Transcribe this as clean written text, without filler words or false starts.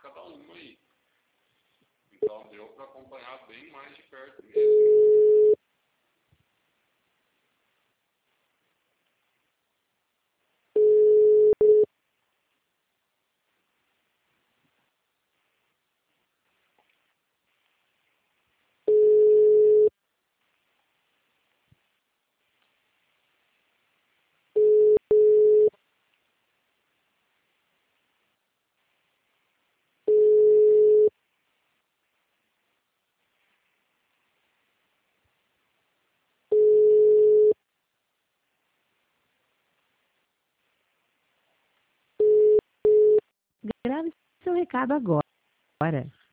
cada uma aí. Então deu para acompanhar bem mais de perto mesmo. Grave seu recado agora.